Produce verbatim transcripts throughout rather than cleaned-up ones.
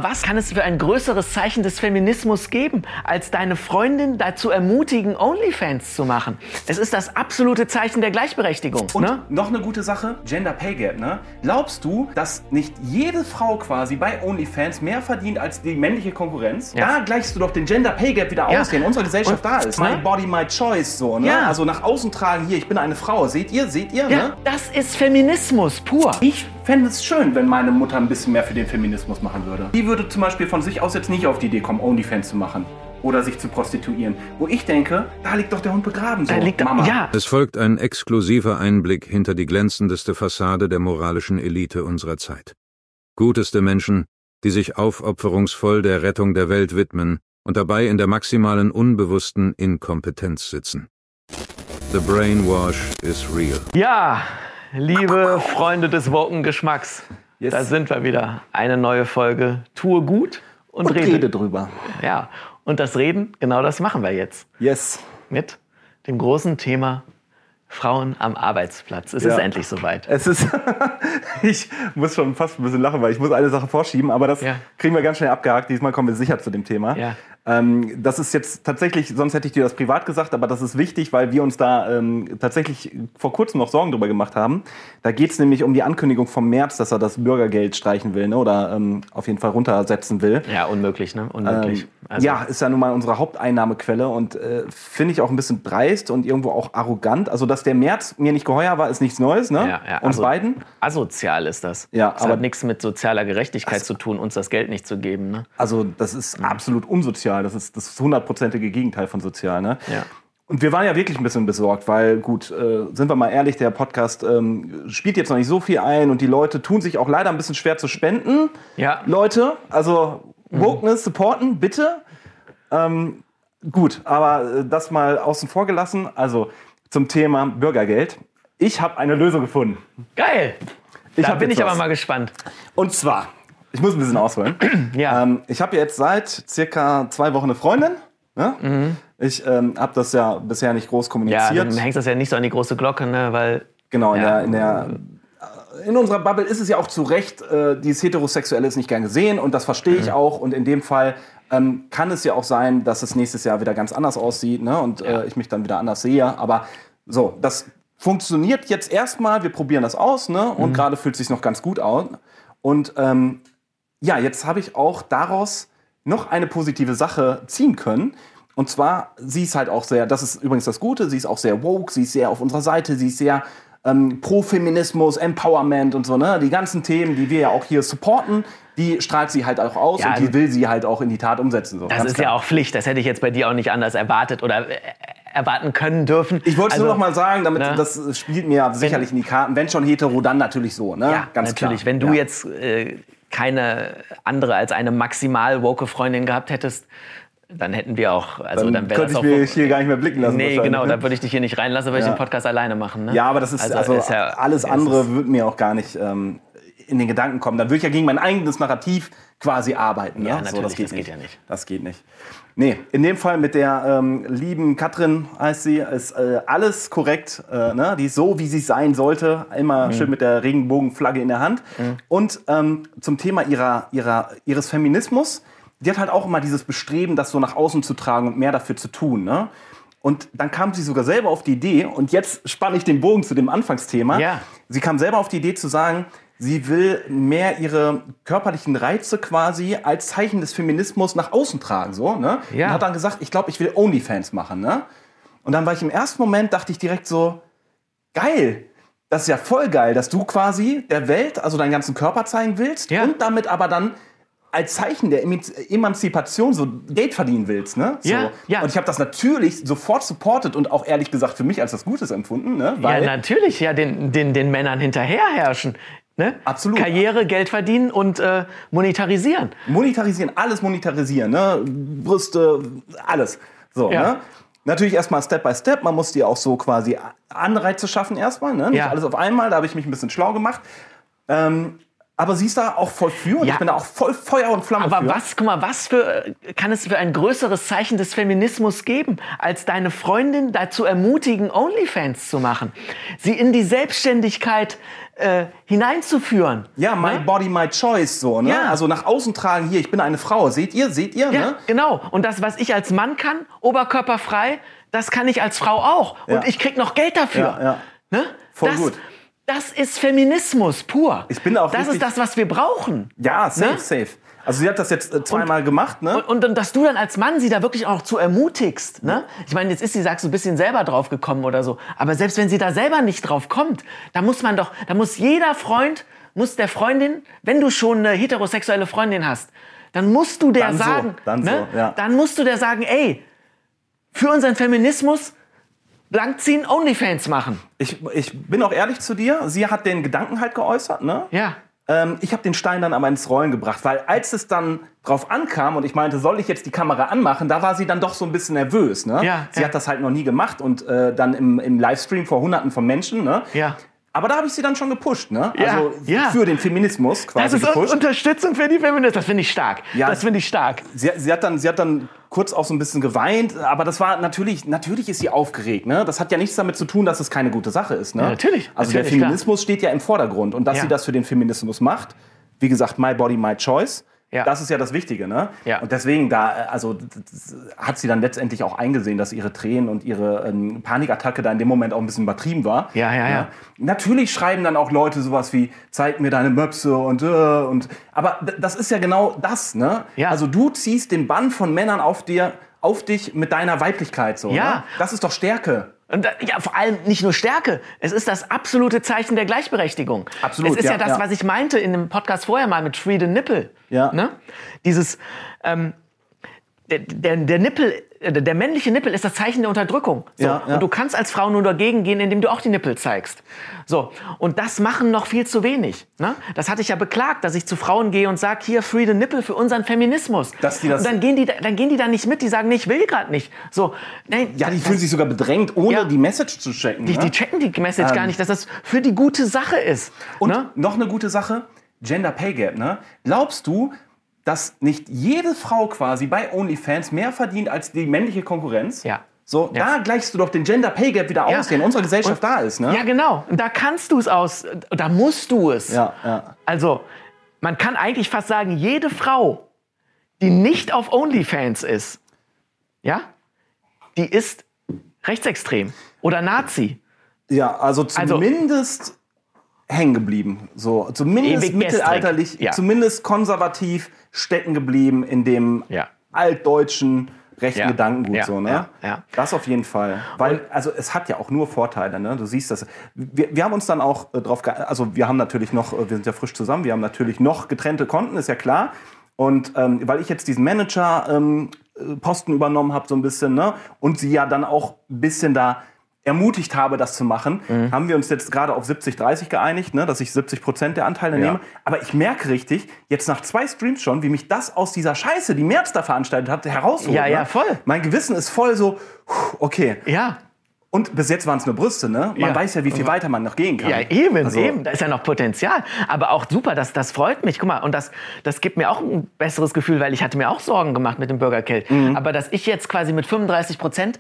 was kann es für ein größeres Zeichen des Feminismus geben, als deine Freundin dazu ermutigen, OnlyFans zu machen? Es ist das absolute Zeichen der Gleichberechtigung. Und ne? noch eine gute Sache, Gender Pay Gap. Ne? Glaubst du, dass nicht jede Frau quasi bei OnlyFans mehr verdient als die männliche Konkurrenz? Ja. Da gleichst du doch den Gender Pay Gap wieder ja. aus, der in unserer Gesellschaft Und, da ist. My body, my choice. So, ne? Ja. Also nach außen tragen, hier, ich bin eine Frau. Seht ihr, seht ihr? Ja, ne? Das ist Feminismus pur. Ich fände es schön, wenn meine Mutter ein bisschen mehr für den Feminismus machen würde. Die würde zum Beispiel von sich aus jetzt nicht auf die Idee kommen, OnlyFans zu machen. Oder sich zu prostituieren. Wo ich denke, da liegt doch der Hund begraben, so, da liegt Mama. Ja. Es folgt ein exklusiver Einblick hinter die glänzendste Fassade der moralischen Elite unserer Zeit. Guteste Menschen, die sich aufopferungsvoll der Rettung der Welt widmen und dabei in der maximalen unbewussten Inkompetenz sitzen. The brainwash is real. Ja, liebe Freunde des woken Geschmacks, yes. Da sind wir wieder. Eine neue Folge. Tue gut und, und rede. rede drüber. Ja, und das Reden, genau das machen wir jetzt. Yes. Mit dem großen Thema Frauen am Arbeitsplatz. Es ja. ist endlich soweit. Es ist, ich muss schon fast ein bisschen lachen, weil ich muss eine Sache vorschieben, aber das ja. kriegen wir ganz schnell abgehakt. Diesmal kommen wir sicher zu dem Thema. Ja. Ähm, das ist jetzt tatsächlich, sonst hätte ich dir das privat gesagt, aber das ist wichtig, weil wir uns da ähm, tatsächlich vor kurzem noch Sorgen drüber gemacht haben. Da geht es nämlich um die Ankündigung vom März, dass er das Bürgergeld streichen will, ne, oder ähm, auf jeden Fall runtersetzen will. Ja, unmöglich, ne? Unmöglich. Ähm, also. Ja, ist ja nun mal unsere Haupteinnahmequelle und äh, finde ich auch ein bisschen dreist und irgendwo auch arrogant. Also, dass der März mir nicht geheuer war, ist nichts Neues, ne? Ja, ja, uns also, beiden. Asozial ist das. Ja, das aber hat nichts mit sozialer Gerechtigkeit also, zu tun, uns das Geld nicht zu geben, ne? Also, das ist mhm. absolut unsozial. Das ist das hundertprozentige Gegenteil von sozial, ne? Ja. Und wir waren ja wirklich ein bisschen besorgt, weil, gut, äh, sind wir mal ehrlich, der Podcast ähm, spielt jetzt noch nicht so viel ein und die Leute tun sich auch leider ein bisschen schwer zu spenden. Ja. Leute, also Wokeness supporten, bitte. Ähm, gut, aber äh, das mal außen vor gelassen. Also zum Thema Bürgergeld. Ich habe eine Lösung gefunden. Geil! Ich da bin ich was. aber mal gespannt. Und zwar, ich muss ein bisschen ausholen. ja. ähm, ich habe jetzt seit circa zwei Wochen eine Freundin. Ne? Mhm. Ich ähm, habe das ja bisher nicht groß kommuniziert. Ja, du hängst das ja nicht so an die große Glocke, ne? Weil genau, in, ja. der, in, der, in unserer Bubble ist es ja auch zu Recht, äh, dieses Heterosexuelle ist nicht gern gesehen und das verstehe ich mhm. auch. Und in dem Fall ähm, kann es ja auch sein, dass es nächstes Jahr wieder ganz anders aussieht, ne? Und ja. äh, ich mich dann wieder anders sehe. Aber so, das funktioniert jetzt erstmal, wir probieren das aus, ne? Und mhm. gerade fühlt es sich noch ganz gut an. Und ähm, ja, jetzt habe ich auch daraus noch eine positive Sache ziehen können. Und zwar, sie ist halt auch sehr, das ist übrigens das Gute, sie ist auch sehr woke, sie ist sehr auf unserer Seite, sie ist sehr ähm, pro Feminismus, Empowerment und so, ne? Die ganzen Themen, die wir ja auch hier supporten, die strahlt sie halt auch aus ja, und die will sie halt auch in die Tat umsetzen. So. Das ist klar. Ja auch Pflicht, das hätte ich jetzt bei dir auch nicht anders erwartet oder äh, erwarten können dürfen. Ich wollte es also, nur noch mal sagen, damit ne? das spielt mir sicherlich in die Karten. Wenn schon hetero, dann natürlich so, ne? Ja, ganz natürlich. klar. Wenn du ja. jetzt äh, keine andere als eine maximal woke Freundin gehabt hättest, dann hätten wir auch, also dann, dann wäre könnte das ich auch, mich hier gar nicht mehr blicken lassen. Nee, genau, ne? dann würde ich dich hier nicht reinlassen, weil ja. ich den Podcast alleine machen. Ne? Ja, aber das ist, also, also ist ja, alles andere würde mir auch gar nicht ähm, in den Gedanken kommen. Dann würde ich ja gegen mein eigenes Narrativ quasi arbeiten. Ja, ne? natürlich, so, das, geht, das nicht. geht ja nicht. Das geht nicht. Nee, in dem Fall mit der ähm, lieben Katrin, heißt sie, ist äh, alles korrekt. Äh, ne? Die ist so, wie sie sein sollte. Immer mhm. schön mit der Regenbogenflagge in der Hand. Mhm. Und ähm, zum Thema ihrer, ihrer, ihres Feminismus, die hat halt auch immer dieses Bestreben, das so nach außen zu tragen und mehr dafür zu tun. Ne? Und dann kam sie sogar selber auf die Idee, und jetzt spanne ich den Bogen zu dem Anfangsthema. Ja. Sie kam selber auf die Idee zu sagen, sie will mehr ihre körperlichen Reize quasi als Zeichen des Feminismus nach außen tragen. So, ne? Ja. Und hat dann gesagt, ich glaube, ich will OnlyFans machen. Ne? Und dann war ich im ersten Moment, dachte ich direkt so, geil, das ist ja voll geil, dass du quasi der Welt, also deinen ganzen Körper zeigen willst ja. und damit aber dann als Zeichen der Emanzipation so Geld verdienen willst. Ne? So. Ja, ja. Und ich habe das natürlich sofort supportet und auch ehrlich gesagt für mich als was Gutes empfunden. Ne? Weil ja, natürlich, ja, den, den, den Männern hinterherherrschen. Ne? Absolut. Karriere, Geld verdienen und äh, monetarisieren. Monetarisieren, alles monetarisieren. Ne? Brüste, alles. So, ja. ne? Natürlich erstmal Step by Step. Man muss dir auch so quasi Anreize schaffen erstmal. Ne? Nicht ja. alles auf einmal. Da habe ich mich ein bisschen schlau gemacht. Ähm, Aber sie ist da auch voll für und Ja. ich bin da auch voll Feuer und Flamme Aber für. was, guck mal, was für, kann es für ein größeres Zeichen des Feminismus geben, als deine Freundin dazu ermutigen, OnlyFans zu machen? Sie in die Selbstständigkeit äh, hineinzuführen. Ja, my ne? body, my choice, so, ne? Ja. Also nach außen tragen, hier, ich bin eine Frau. Seht ihr, seht ihr, Ja, ne? genau. Und das, was ich als Mann kann, oberkörperfrei, das kann ich als Frau auch. Und Ja. ich krieg noch Geld dafür. Ja, ja. Ne? Voll das, gut. Das ist Feminismus pur. Ich bin da auch das richtig- ist das, was wir brauchen. Ja, safe, Ne? safe. Also sie hat das jetzt äh, zweimal gemacht, ne? Und, und, und dass du dann als Mann sie da wirklich auch zu ermutigst. Ne? Ich meine, jetzt ist sie, sagst du, ein bisschen selber drauf gekommen oder so. Aber selbst wenn sie da selber nicht drauf kommt, da muss man doch, da muss jeder Freund, muss der Freundin, wenn du schon eine heterosexuelle Freundin hast, dann musst du der Dann so, sagen, dann ne? so, ja. dann musst du der sagen, ey, für unseren Feminismus langziehen, OnlyFans machen. Ich, ich bin auch ehrlich zu dir, sie hat den Gedanken halt geäußert, ne? Ja. Ähm, ich habe den Stein dann aber ins Rollen gebracht, weil als es dann drauf ankam und ich meinte, soll ich jetzt die Kamera anmachen, da war sie dann doch so ein bisschen nervös, ne? Ja, sie ja. hat das halt noch nie gemacht und äh, dann im, im Livestream vor Hunderten von Menschen, ne? Ja. Aber da habe ich sie dann schon gepusht, ne? Ja, Also ja. für den Feminismus quasi Das ist gepusht. Unterstützung für die Feministen. Das finde ich stark. Ja. Das finde ich stark. Sie, sie, hat dann, sie hat dann kurz auch so ein bisschen geweint, aber das war natürlich, natürlich ist sie aufgeregt. Ne? Das hat ja nichts damit zu tun, dass es keine gute Sache ist. Ne? Ja, natürlich, Also der natürlich, Feminismus steht ja im Vordergrund und dass Ja. sie das für den Feminismus macht, wie gesagt, my body, my choice. Ja. Das ist ja das Wichtige, ne? Ja. Und deswegen, da, also, d- d- hat sie dann letztendlich auch eingesehen, dass ihre Tränen und ihre ähm, Panikattacke da in dem Moment auch ein bisschen übertrieben war. Ja, ja, ja. Natürlich schreiben dann auch Leute sowas wie, zeig mir deine Möpse und, äh, und, aber d- das ist ja genau das, ne? Ja. Also du ziehst den Bann von Männern auf dir, auf dich mit deiner Weiblichkeit, so, Ja. ne? Das ist doch Stärke. Und da, ja, vor allem nicht nur Stärke. Es ist das absolute Zeichen der Gleichberechtigung. Absolut, Es ist ja, ja, das, ja. was ich meinte in dem Podcast vorher mal mit Free the Nipple. Ja. Ne? Dieses, ähm, der, der, der Nippel, äh, der männliche Nippel ist das Zeichen der Unterdrückung. So. Ja, ja. Und du kannst als Frau nur dagegen gehen, indem du auch die Nippel zeigst. So. Und das machen noch viel zu wenig. Ne? Das hatte ich ja beklagt, dass ich zu Frauen gehe und sage, hier, Free the Nipple für unseren Feminismus. Dass die das- und dann gehen, die, da- dann gehen die da nicht mit, die sagen, nee, ich will gerade nicht. So. Nein, Ja, die das- fühlen sich sogar bedrängt, ohne Ja. die Message zu checken. Die, ne? die checken die Message gar nicht, dass das für die gute Sache ist. Und ne? noch eine gute Sache, Gender Pay Gap. Ne? Glaubst du, dass nicht jede Frau quasi bei OnlyFans mehr verdient als die männliche Konkurrenz? Ja. So, Ja. da gleichst du doch den Gender Pay Gap wieder Ja. aus, der in unserer Gesellschaft Und- da ist. Ne? Ja, genau. Und da kannst du es aus, da musst du es. Ja, ja. Also, man kann eigentlich fast sagen, jede Frau, die nicht auf OnlyFans ist, ja, die ist rechtsextrem oder Nazi. Ja, also Also- zumindest hängen geblieben. So, zumindest Ewig mittelalterlich, gestrig. Ja. zumindest konservativ stecken geblieben in dem Ja. altdeutschen rechten Ja. Gedankengut. Ja. So, ne? Ja. Ja. Das auf jeden Fall. Weil, also es hat ja auch nur Vorteile. Ne? Du siehst das. Wir, wir haben uns dann auch äh, drauf, ge- also wir haben natürlich noch, äh, wir sind ja frisch zusammen, wir haben natürlich noch getrennte Konten, ist ja klar. Und ähm, weil ich jetzt diesen Manager ähm, äh, Posten übernommen habe, so ein bisschen, ne? Und sie ja dann auch ein bisschen da ermutigt habe, das zu machen, Mhm. haben wir uns jetzt gerade auf siebzig dreißig geeinigt, ne? Dass ich siebzig Prozent der Anteile Ja. nehme. Aber ich merke richtig, jetzt nach zwei Streams schon, wie mich das aus dieser Scheiße, die Merz da veranstaltet hat, herausholt. Ja, ne? ja, voll. Mein Gewissen ist voll so, puh, okay. Ja. Und bis jetzt waren es nur Brüste, ne? Man Ja. weiß ja, wie viel weiter man noch gehen kann. Ja, eben, Also, eben. Da ist ja noch Potenzial. Aber auch super, das, das freut mich. Guck mal, und das, das gibt mir auch ein besseres Gefühl, weil ich hatte mir auch Sorgen gemacht mit dem Bürgergeld. Mhm. Aber dass ich jetzt quasi mit fünfunddreißig Prozent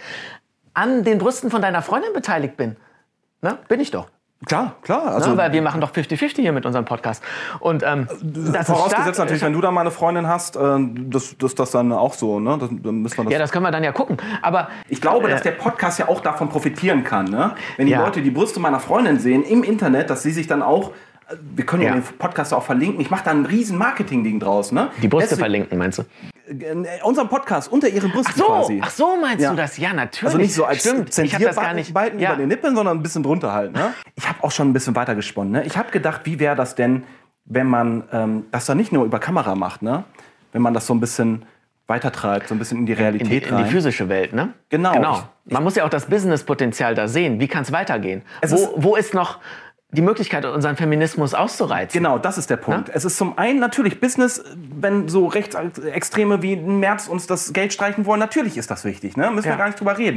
an den Brüsten von deiner Freundin beteiligt bin, ne? Bin ich doch. Klar, klar. Also, Ne? Weil wir machen doch fünfzig fünfzig hier mit unserem Podcast. Und ähm, das ist vorausgesetzt stark. natürlich, wenn du da mal eine Freundin hast, äh, dass das, das dann auch so, ne? Das, dann müssen wir das Ja, das können wir dann ja gucken. Aber Ich glaube, dass äh, der Podcast ja auch davon profitieren kann, ne? Wenn die Ja. Leute die Brüste meiner Freundin sehen im Internet, dass sie sich dann auch, äh, wir können ja, Ja. den Podcast auch verlinken, ich mache da ein riesen Marketing-Ding draus, ne? die Brüste Deswegen- verlinken, meinst du? äh, unseren Podcast unter ihren Brüsten Ach so, quasi. ach so meinst Ja. du das? Ja, natürlich. Also nicht so als Stimmt, ich hab das gar nicht. Zensierbalken Ja. über den Nippeln, sondern ein bisschen drunter halt. Ne? Ich habe auch schon ein bisschen weiter gesponnen. Ne? Ich habe gedacht, wie wäre das denn, wenn man ähm, das dann nicht nur über Kamera macht, ne? Wenn man das so ein bisschen weitertreibt, so ein bisschen in die Realität in die, in die rein. physische Welt, ne? Genau. genau. Man muss ja auch das Businesspotenzial da sehen. Wie kann es weitergehen? Es Wo, ist- wo ist noch die Möglichkeit, unseren Feminismus auszureizen? Genau, das ist der Punkt. Es ist zum einen natürlich Business, wenn so Rechtsextreme wie Merz uns das Geld streichen wollen, natürlich ist das wichtig, ne? Müssen Ja. wir gar nicht drüber reden.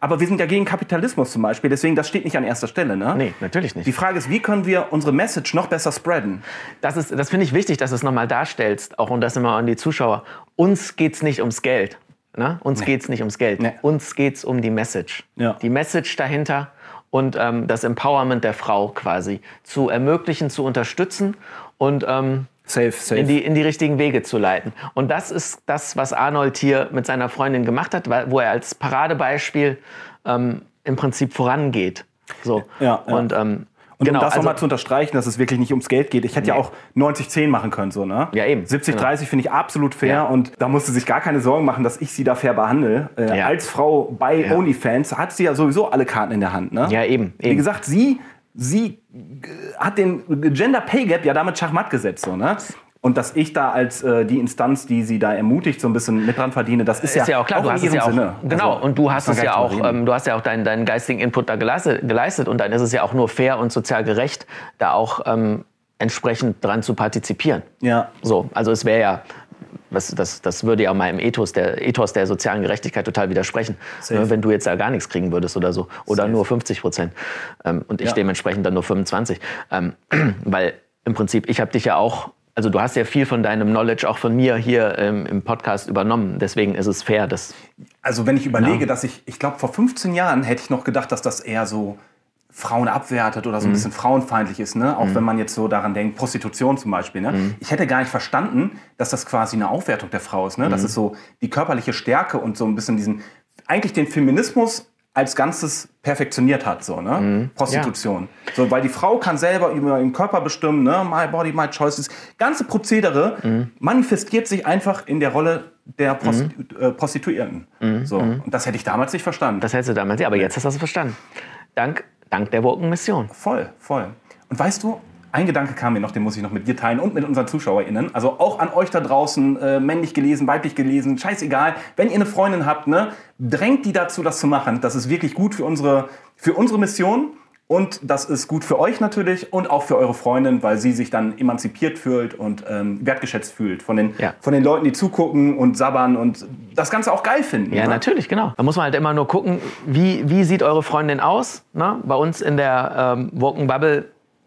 aber wir sind ja gegen Kapitalismus zum Beispiel, deswegen das steht nicht an erster Stelle. Ne? Nee, natürlich nicht. Die Frage ist, wie können wir unsere Message noch besser spreaden? Das, ist, das finde ich wichtig, dass du es nochmal darstellst, auch und das immer an die Zuschauer. Uns geht es nicht ums Geld. Ne? Uns nee. geht es nicht ums Geld. Nee. Uns geht es um die Message. Ja. Die Message dahinter und ähm, das Empowerment der Frau quasi zu ermöglichen, zu unterstützen und ähm, safe, safe. In, die, in die richtigen Wege zu leiten. Und das ist das, was Arnold hier mit seiner Freundin gemacht hat, wo er als Paradebeispiel ähm, im Prinzip vorangeht. So. Ja, ja. Und ähm, Und genau, um das also, nochmal zu unterstreichen, dass es wirklich nicht ums Geld geht. Ich hätte nee. ja auch neunzig zehn machen können. So, ne? Ja, eben. siebzig dreißig genau. finde ich absolut fair. Ja. Und da musste sich gar keine Sorgen machen, dass ich sie da fair behandle. Äh, ja. Als Frau bei ja. OnlyFans hat sie ja sowieso alle Karten in der Hand. Ne? Ja, eben, eben. Wie gesagt, sie, sie hat den Gender Pay Gap ja damit Schachmatt gesetzt. So, ne? Und dass ich da als äh, die Instanz, die sie da ermutigt, so ein bisschen mit dran verdiene, das ist, ist ja, ja auch klar. Auch du in hast ihrem es ja auch, Sinne. Genau, also, und du hast es ja auch, ähm, du hast ja auch deinen, deinen geistigen Input da geleistet, geleistet und dann ist es ja auch nur fair und sozial gerecht, da auch ähm, entsprechend dran zu partizipieren. Ja. So, also es wäre ja, das, das, das würde ja meinem Ethos der, Ethos der sozialen Gerechtigkeit total widersprechen, ne, wenn du jetzt da gar nichts kriegen würdest oder so. Oder Safe. Nur fünfzig Prozent ähm, und ich ja. dementsprechend dann nur fünfundzwanzig. Ähm, weil im Prinzip, ich habe dich ja auch, also du hast ja viel von deinem Knowledge auch von mir hier ähm, im Podcast übernommen. Deswegen ist es fair, dass... Also wenn ich überlege, ja. dass ich, ich glaube vor fünfzehn Jahren hätte ich noch gedacht, dass das eher so Frauen abwertet oder so ein mhm. bisschen frauenfeindlich ist. Ne? Auch mhm. wenn man jetzt so daran denkt, Prostitution zum Beispiel. Ne? Mhm. Ich hätte gar nicht verstanden, dass das quasi eine Aufwertung der Frau ist. Ne? Mhm. Das ist so die körperliche Stärke und so ein bisschen diesen, eigentlich den Feminismus als Ganzes perfektioniert hat, so, ne? Mhm. Prostitution. Ja. So, weil die Frau kann selber über ihren Körper bestimmen, ne? My body, my choice. Das ganze Prozedere mhm. manifestiert sich einfach in der Rolle der Prostitu- mhm. äh, Prostituierten. Mhm. So. Und das hätte ich damals nicht verstanden. Das hättest du damals, ja, aber jetzt hast du es verstanden. Dank, dank der Woken-Mission. Voll, voll. Und weißt du, ein Gedanke kam mir noch, den muss ich noch mit dir teilen und mit unseren ZuschauerInnen. Also auch an euch da draußen, äh, männlich gelesen, weiblich gelesen, scheißegal. Wenn ihr eine Freundin habt, ne, drängt die dazu, das zu machen. Das ist wirklich gut für unsere, für unsere Mission und das ist gut für euch natürlich und auch für eure Freundin, weil sie sich dann emanzipiert fühlt und ähm, wertgeschätzt fühlt von den, ja. von den Leuten, die zugucken und sabbern und das Ganze auch geil finden. Ja, ne? Natürlich, genau. Da muss man halt immer nur gucken, wie, wie sieht eure Freundin aus? Ne? Bei uns in der ähm, Woken Bubble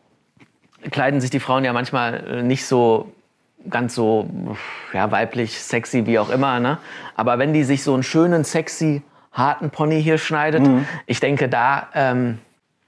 kleiden sich die Frauen ja manchmal nicht so ganz so ja, weiblich, sexy, wie auch immer. Ne? Aber wenn die sich so einen schönen, sexy, harten Pony hier schneidet, mhm. ich denke, da ähm,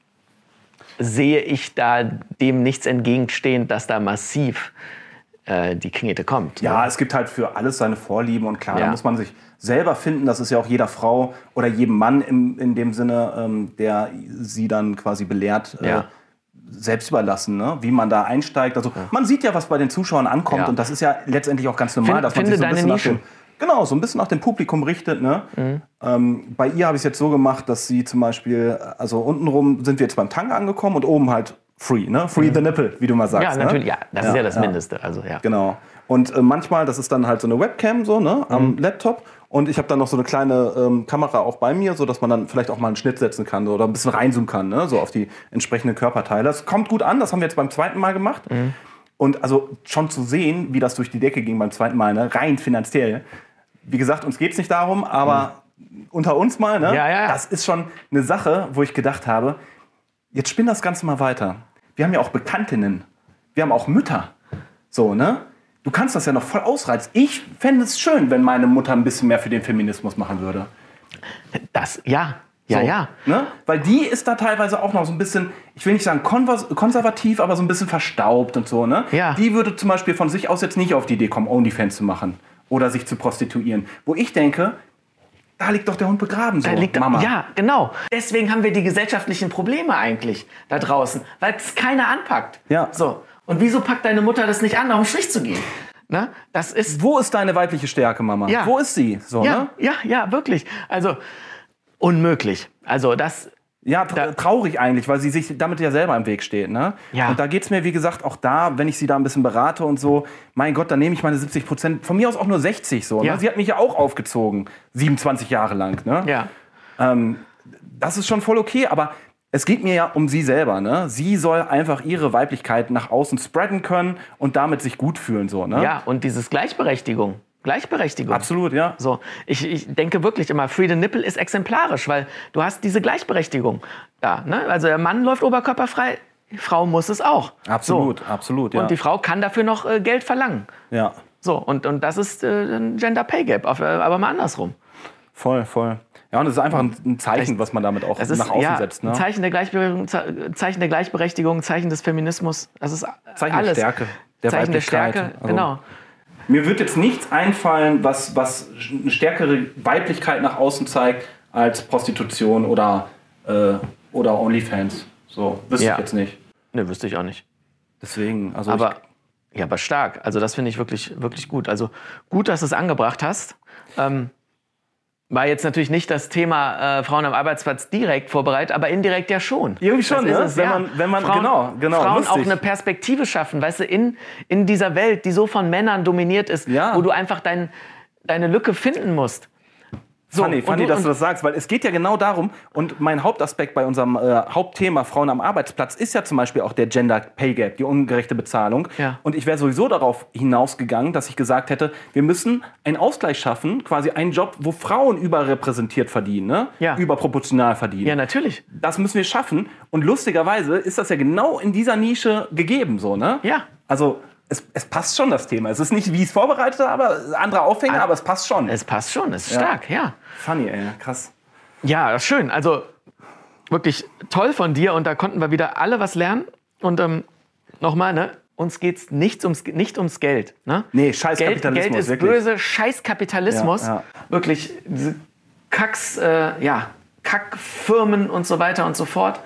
sehe ich da dem nichts entgegenstehend, dass da massiv äh, die Knete kommt. Ja, ne? Es gibt halt für alles seine Vorlieben und klar, ja. da muss man sich selber finden. Das ist ja auch jeder Frau oder jedem Mann im, in dem Sinne, ähm, der sie dann quasi belehrt, ja. äh, selbst überlassen, ne? Wie man da einsteigt. Also ja. man sieht ja, was bei den Zuschauern ankommt ja. und das ist ja letztendlich auch ganz normal, Find, dass man finde sich so ein deine bisschen Nische. nach dem, genau, so ein bisschen nach dem Publikum richtet. Ne? Mhm. Ähm, bei ihr habe ich es jetzt so gemacht, dass sie zum Beispiel, also untenrum sind wir jetzt beim Tanga angekommen und oben halt free, ne? Free mhm. the nipple, wie du mal sagst. Ja, natürlich, ne? ja, das ja, ist ja das ja. Mindeste. Also, ja. Genau. Und äh, manchmal, das ist dann halt so eine Webcam so, ne, am mhm. Laptop. Und ich habe dann noch so eine kleine ähm, Kamera auch bei mir, so dass man dann vielleicht auch mal einen Schnitt setzen kann oder ein bisschen reinzoomen kann, ne, so auf die entsprechenden Körperteile. Das kommt gut an, das haben wir jetzt beim zweiten Mal gemacht. Mhm. Und also schon zu sehen, wie das durch die Decke ging beim zweiten Mal, ne, rein finanziell. Wie gesagt, uns geht's nicht darum, aber mhm. unter uns mal, ne, ja, ja. das ist schon eine Sache, wo ich gedacht habe, jetzt spinn das Ganze mal weiter. Wir haben ja auch Bekanntinnen, wir haben auch Mütter, so, ne? Du kannst das ja noch voll ausreizen. Ich fände es schön, wenn meine Mutter ein bisschen mehr für den Feminismus machen würde. Das, ja, ja, so, ja. Ne? Weil die ist da teilweise auch noch so ein bisschen, ich will nicht sagen konvers- konservativ, aber so ein bisschen verstaubt und so. Ne? Ja. Die würde zum Beispiel von sich aus jetzt nicht auf die Idee kommen, OnlyFans zu machen oder sich zu prostituieren. Wo ich denke, da liegt doch der Hund begraben, so, da liegt, Mama. Ja, genau. Deswegen haben wir die gesellschaftlichen Probleme eigentlich da draußen, weil es keiner anpackt. Ja. So. Und wieso packt deine Mutter das nicht an, auf den Strich zu gehen? Ne? Das ist, Wo ist deine weibliche Stärke, Mama? Ja. Wo ist sie? So, ja, ne? ja, ja, wirklich. Also unmöglich. Also das... Ja, tra- traurig eigentlich, weil sie sich damit ja selber im Weg steht. Ne? Ja. Und da geht es mir, wie gesagt, auch da, wenn ich sie da ein bisschen berate und so, mein Gott, dann nehme ich meine siebzig Prozent, von mir aus auch nur sechzig. So, ja. ne? Sie hat mich ja auch aufgezogen, siebenundzwanzig Jahre lang. Ne? Ja. Ähm, das ist schon voll okay, aber es geht mir ja um sie selber. Ne? Sie soll einfach ihre Weiblichkeit nach außen spreaden können und damit sich gut fühlen. So, ne? Ja, und dieses Gleichberechtigung. Gleichberechtigung. Absolut, ja. So, ich, ich denke wirklich immer, Free the Nipple ist exemplarisch, weil du hast diese Gleichberechtigung da. Ne? Also der Mann läuft oberkörperfrei, die Frau muss es auch. Absolut, so. absolut, ja. Und die Frau kann dafür noch äh, Geld verlangen. Ja. So, und, und das ist äh, ein Gender Pay Gap, auf, aber mal andersrum. Voll, voll. Ja, und es ist einfach ein Zeichen, was man damit auch das ist, nach außen ja, setzt. Ne? Ein Zeichen der Gleichberechtigung, Zeichen der Gleichberechtigung, Zeichen des Feminismus. Das ist Zeichen alles. der Stärke. Der Zeichen der Weiblichkeit. Stärke, Also, genau. Mir wird jetzt nichts einfallen, was, was eine stärkere Weiblichkeit nach außen zeigt als Prostitution oder, äh, oder OnlyFans. So, wüsste Ja. ich jetzt nicht. Ne, wüsste ich auch nicht. Deswegen, also Aber, ja, aber stark. Also das finde ich wirklich, wirklich gut. Also gut, dass du es angebracht hast. Ähm, war jetzt natürlich nicht das Thema äh, Frauen am Arbeitsplatz direkt vorbereitet, aber indirekt ja schon. Irgendwie schon, Das ist ne? es, Wenn ja. man- wenn man- Frauen, genau, genau, Frauen lustig. auch eine Perspektive schaffen, weißt du, in, in dieser Welt, die so von Männern dominiert ist, Ja. wo du einfach dein, deine Lücke finden musst. So, Funny, und funny du- dass und- du das sagst, weil es geht ja genau darum, und mein Hauptaspekt bei unserem äh, Hauptthema Frauen am Arbeitsplatz ist ja zum Beispiel auch der Gender Pay Gap, die ungerechte Bezahlung. Ja. Und ich wäre sowieso darauf hinausgegangen, dass ich gesagt hätte, wir müssen einen Ausgleich schaffen, quasi einen Job, wo Frauen überrepräsentiert verdienen, ne? Ja. Überproportional verdienen. Ja, natürlich. Das müssen wir schaffen. Und lustigerweise ist das ja genau in dieser Nische gegeben, so, ne? Ja. Also es, es passt schon, das Thema. Es ist nicht, wie es vorbereitet habe, aber andere Aufhänger, Ah. aber es passt schon. Es passt schon, es ist Ja. stark, ja. Funny, ey, krass. Ja, schön. Also wirklich toll von dir und da konnten wir wieder alle was lernen. Und ähm, nochmal, ne? Uns geht es nicht ums, nicht ums Geld. Ne? Nee, scheiß Geld, Kapitalismus, Geld ist wirklich. böse, scheiß Kapitalismus. Ja, ja. Wirklich, diese Kacks, äh, ja, Kackfirmen und so weiter und so fort.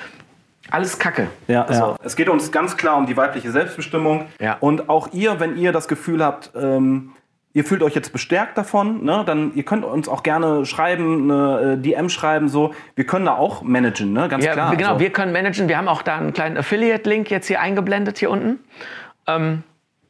Alles Kacke. Ja, Also, ja. Es geht uns ganz klar um die weibliche Selbstbestimmung. Ja. Und auch ihr, wenn ihr das Gefühl habt, ähm, ihr fühlt euch jetzt bestärkt davon, ne, dann ihr könnt uns auch gerne schreiben, eine äh, D M schreiben, so. Wir können da auch managen, ne, ganz ja, klar. genau, so. wir können managen. Wir haben auch da einen kleinen Affiliate-Link jetzt hier eingeblendet, hier unten. Ähm,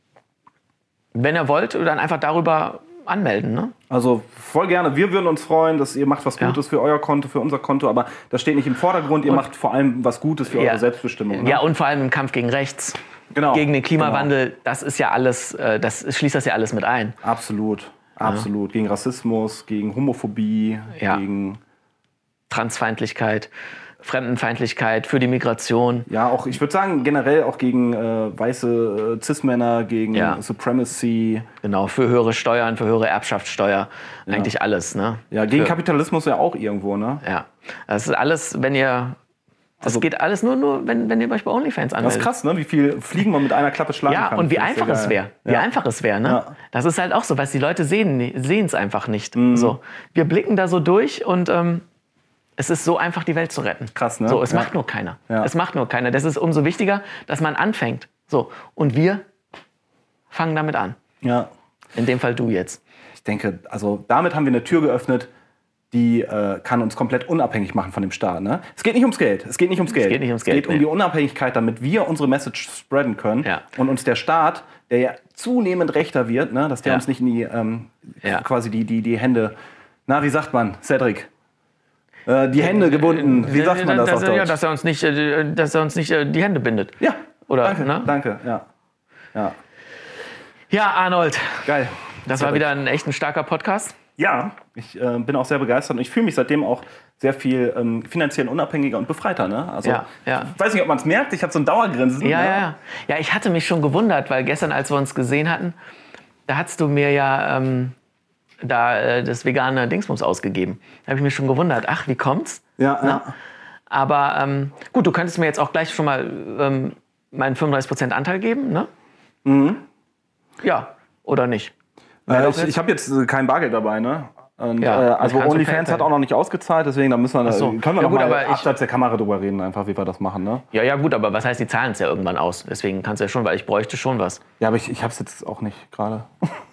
wenn ihr wollt, dann einfach darüber anmelden. Ne? Also voll gerne. Wir würden uns freuen, dass ihr macht was Ja. Gutes für euer Konto, für unser Konto, aber das steht nicht im Vordergrund. Ihr Und- macht vor allem was Gutes für Ja. eure Selbstbestimmung. Ne? Ja, und vor allem im Kampf gegen rechts. Genau. Gegen den Klimawandel, das ist ja alles, äh, das schließt das ja alles mit ein. Absolut. Absolut. Gegen Rassismus, gegen Homophobie, Ja. gegen... Transfeindlichkeit, Fremdenfeindlichkeit, für die Migration. Ja, auch, ich würde sagen, generell auch gegen äh, weiße äh, Cis-Männer, gegen Ja. Supremacy. Genau, für höhere Steuern, für höhere Erbschaftssteuer, eigentlich alles. Ne? Ja, gegen für, Kapitalismus ja auch irgendwo, ne? Ja, das ist alles, wenn ihr, das Also- geht alles nur, nur wenn, wenn ihr euch bei OnlyFans Das anmeldet. ist krass, ne? Wie viel Fliegen man mit einer Klappe schlagen Ja, kann. und wie Das ist einfach ja es geil. wäre. Wie Ja. einfach es wäre, ne? Ja. Das ist halt auch so, was die Leute sehen sehen es einfach nicht. Mhm. So, wir blicken da so durch und ähm, es ist so einfach, die Welt zu retten. Krass, ne? So, es Ja. macht nur keiner. Ja. Es macht nur keiner. Das ist umso wichtiger, dass man anfängt. So, und wir fangen damit an. Ja, In dem Fall du jetzt. ich denke, also damit haben wir eine Tür geöffnet, die äh, kann uns komplett unabhängig machen von dem Staat. Ne? Es geht nicht ums Geld. Es geht nicht ums Geld. geht nicht ums Es Geld, geht um nee. die Unabhängigkeit, damit wir unsere Message spreaden können. Ja. Und uns der Staat, der ja zunehmend rechter wird, ne, dass der Ja. uns nicht in die ähm, Ja. quasi die, die, die Hände, na, wie sagt man, Cedric? Äh, die Hände gebunden. Wie sagt man das auf dass, ja, Deutsch? dass er uns nicht, äh, dass er uns nicht äh, die Hände bindet. Ja, Oder, danke, ne? danke, ja. Ja, Ja, Arnold, geil. das war wieder ein echt ein starker Podcast. Ja, ich äh, bin auch sehr begeistert und ich fühle mich seitdem auch sehr viel ähm, finanziell unabhängiger und befreiter. Ne? Also, Ja, ja. Ich weiß nicht, ob man es merkt, ich habe so ein Dauergrinsen. Ja, ne? ja, ja. Ja, ich hatte mich schon gewundert, weil gestern, als wir uns gesehen hatten, da hast du mir ja ähm, da äh, das vegane Dingsbums ausgegeben. Da habe ich mich schon gewundert, ach, wie kommt's? Ja, Na? ja. Aber ähm, gut, du könntest mir jetzt auch gleich schon mal ähm, meinen fünfunddreißig Prozent Anteil geben, ne? Mhm. Ja, oder nicht? Äh, doch ich jetzt? ich habe jetzt äh, kein Bargeld dabei, ne? Und, Ja, äh, das also kannst du OnlyFans PayPal. hat auch noch nicht ausgezahlt, deswegen da müssen wir, Ach so. können wir Ja, noch gut, mal aber ich- abseits der Kamera drüber reden, einfach wie wir das machen, ne? Ja, ja, gut, aber was heißt, die zahlen es ja irgendwann aus. Deswegen kannst du ja schon, weil ich bräuchte schon was. Ja, aber ich, ich habe es jetzt auch nicht gerade.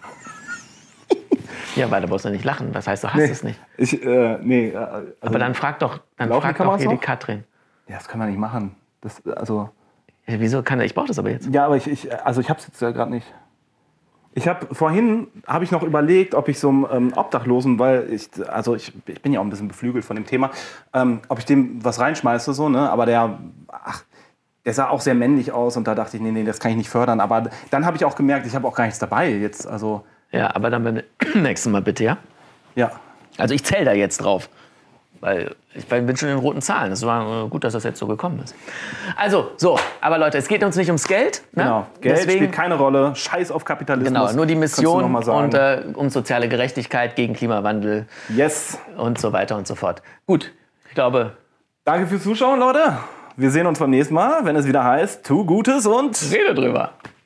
Ja, weil du brauchst ja nicht lachen. Das heißt, du hast es nicht. Ich, äh, nee. äh, Also, Aber dann frag doch, dann Laufen die frag doch Kameras hier die noch? Katrin. ja, das können wir nicht machen. Das, also, Ja, wieso kann er? Ich brauche das aber jetzt. ja, aber ich, ich also ich habe es jetzt ja gerade nicht. Ich habe vorhin habe ich noch überlegt, ob ich so einem ähm, Obdachlosen, weil ich also ich, ich bin ja auch ein bisschen beflügelt von dem Thema, ähm, ob ich dem was reinschmeiße so, ne? Aber der ach, der sah auch sehr männlich aus und da dachte ich, nee, nee, das kann ich nicht fördern. Aber dann habe ich auch gemerkt, ich habe auch gar nichts dabei jetzt. Also Ja, aber dann beim nächsten Mal bitte, ja? Ja. Also ich zähle da jetzt drauf. Weil ich bin schon in den roten Zahlen. Es war gut, dass das jetzt so gekommen ist. Also, so. Aber Leute, es geht uns nicht ums Geld. Ne? Genau. Geld Deswegen, spielt keine Rolle. Scheiß auf Kapitalismus. Genau, nur die Mission noch mal sagen. und äh, um soziale Gerechtigkeit, gegen Klimawandel Yes. und so weiter und so fort. Gut, ich glaube... Danke fürs Zuschauen, Leute. Wir sehen uns beim nächsten Mal, wenn es wieder heißt, tu Gutes und... Rede drüber.